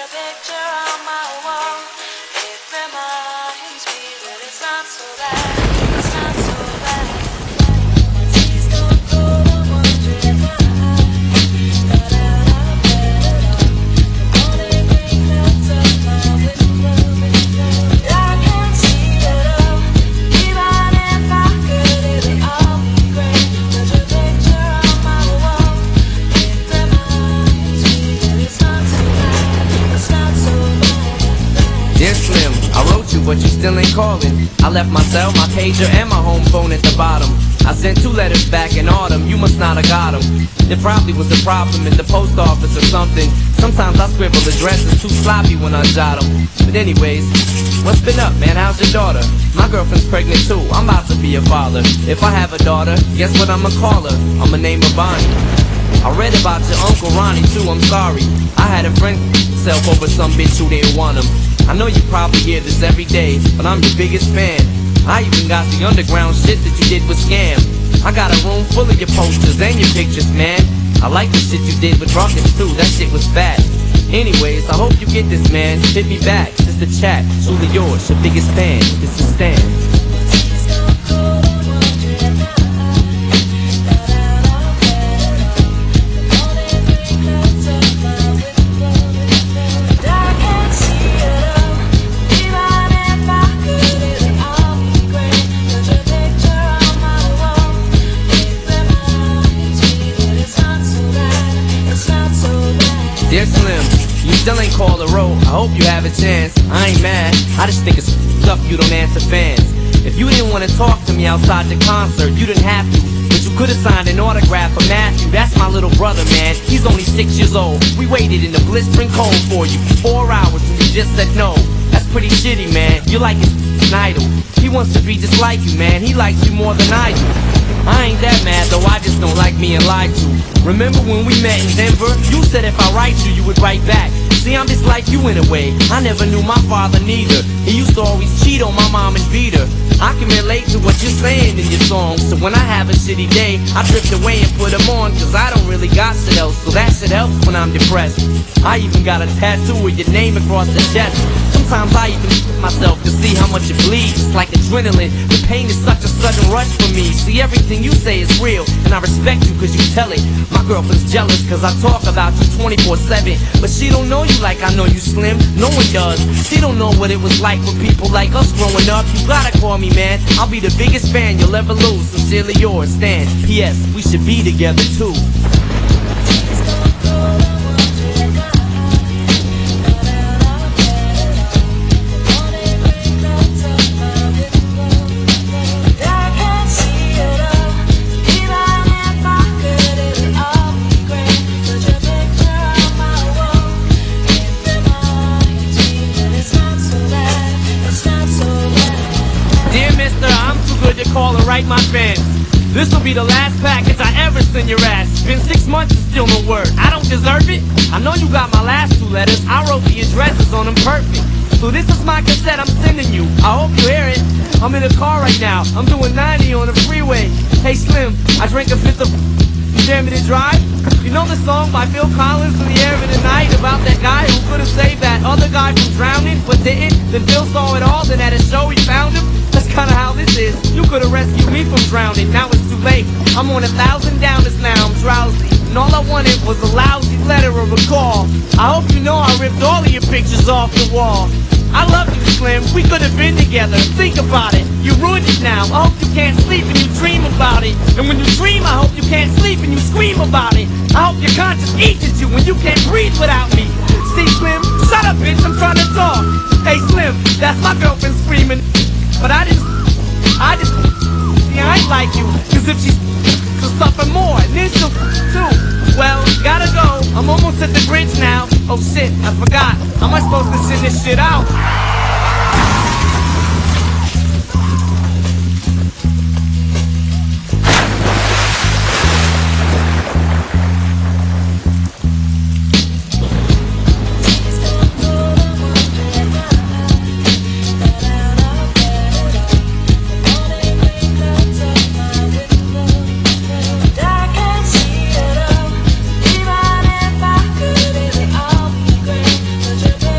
picture on my wall. It reminds me that it's not so bad. It's not so bad. Please don't go to wondering why got out of bed at all. The morning rain melts up my window. I can't see it all. Even if I could, it'll all be great. There's a picture on my wall. It reminds me that it's not so bad. It's not so bad. Dear Slim, I wrote you, but you still ain't calling. I left my cell, my pager, and my home phone at the bottom. I sent 2 letters back in autumn, you must not have got them. There probably was a problem in the post office or something. Sometimes I scribble addresses too sloppy when I jot them. But anyways, what's been up, man? How's your daughter? My girlfriend's pregnant too, I'm about to be a father. If I have a daughter, guess what I'ma call her? I'ma name her Bonnie. I read about your Uncle Ronnie too, I'm sorry. I had a friend self over some bitch who didn't want him. I know you probably hear this every day, but I'm your biggest fan. I even got the underground shit that you did with Scam. I got a room full of your posters and your pictures, man. I like the shit you did with Ruckus too, that shit was fat. Anyways, I hope you get this, man. Hit me back, just a chat. Truly yours, your biggest fan. This is Stan. Please don't go to wondering why got out of bed at all. The morning rain melts up my window. I can't see it all. Even if I could, it'll all be great. There's a picture on my wall. It reminds me that it's not so bad. It's not so bad. Dear Slim, you still ain't called a row. I hope you have a chance. I ain't mad, I just think it's up you don't answer fans. If you didn't want to talk to me outside the concert, you didn't have to. But you could've signed an autograph for Matthew. That's my little brother, man. He's only 6 years old. We waited in the blistering cold for you for 4 hours and you just said no. That's pretty shitty, man. You're like his idol. He wants to be just like you, man. He likes you more than I do. I ain't that mad though, I just don't like being lied to. Remember when we met in Denver? You said if I write you, you would write back. See, I'm just like you in a way. I never knew my father neither. He used to always cheat on my mom and beat her. I can relate to what you're saying in your songs. So when I have a shitty day, I drift away and put them on. Cause I don't really got shit else, so that shit helps when I'm depressed. I even got a tattoo with your name across the chest. Sometimes I even myself to see how much it bleeds. It's like adrenaline. The pain is such a sudden rush for me. See, everything you say is real, and I respect you cause you tell it. My girlfriend's jealous cause I talk about you 24/7. But she don't know you like I know you, Slim. No one does. She don't know what it was like for people like us growing up. You gotta call me, man. I'll be the biggest fan you'll ever lose. Sincerely yours, Stan. P.S. We should be together too. Please don't go to wondering why got out of bed at all. The morning rain melts up my window. I can't see it all. Even if I could, it'll all be great. There's a picture on my wall. It reminds me that it's not so bad. It's not so bad. Dear mister, I'm too good to call and write my fans. This'll be the last package I ever send your ass. Been 6 months and still no word. I don't deserve it. I know you got my last 2 letters. I wrote the addresses on them perfect. So this is my cassette I'm sending you. I hope you hear it. I'm in a car right now. I'm doing 90 on the freeway. Hey Slim, I drank a fifth of. You dare me to drive? You know the song by Phil Collins, In the Air of the Night, about that guy who could've saved that other guy from drowning, but didn't? Then Phil saw it all, then at a show he found him. That's kinda how this is. You could've rescued me from drowning, now it's too late. I'm on 1,000 downers now, I'm drowsy. And all I wanted was a lousy letter or a call. I hope you know I ripped all of your pictures off the wall. I love you, Slim, we could've been together. Think about it, you ruined it now. I hope you can't sleep and you dream about it. And when you dream, I hope you can't sleep and you scream about it. I hope your conscience eats at you when you can't breathe without me. See, Slim, shut up, bitch, I'm trying to talk. Hey, Slim, that's my girlfriend screaming. But I just, see, I ain't like you. Cause if she's to suffer more, and then she'll too. Well, gotta go, I'm almost at the bridge now. Oh shit, I forgot, how am I supposed to send this shit out? Even if I could, it'll all be great.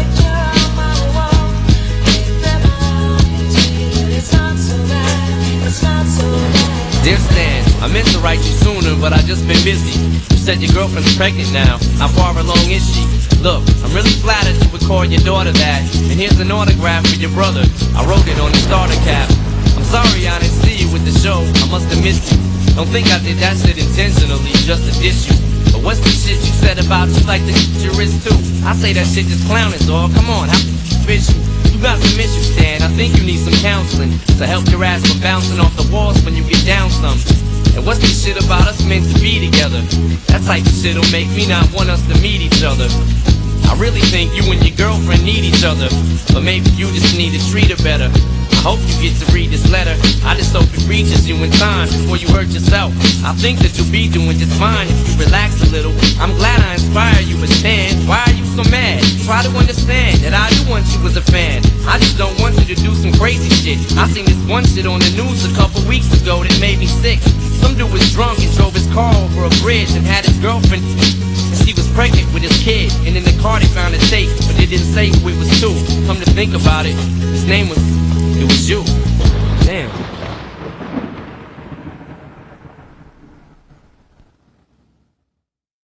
said your girlfriend's pregnant now. How far along is she? Look, I'm really flattered you would call your daughter that. And here's an autograph for your brother. I wrote it on the starter cap. I'm sorry I didn't see you with the show. I must have missed you. Don't think I did that shit intentionally just to diss you. But what's the shit you said about you like to your wrist too? I say that shit just clowning, dog. Come on, how bitch you? You got some issues, Stan. I think you need some counseling to help your ass from bouncing off the walls when you get down some. And what's this shit about us meant to be together? That type of shit'll make me not want us to meet each other. I really think you and your girlfriend need each other, but maybe you just need to treat her better. I hope you get to read this letter. I just hope it reaches you in time before you hurt yourself. I think that you'll be doing just fine if you relax a little. I'm glad I inspire you, but Stan, why are you so mad? Try to understand that I do want you as a fan. I just don't want you to do some crazy shit. I seen this one shit on the news a couple weeks ago that made me sick. Some dude was drunk and drove his car over a bridge and had his girlfriend. She was pregnant with his kid, and in the car they found a tape, but they didn't say who it was to. Come to think about it, his name was, it was you.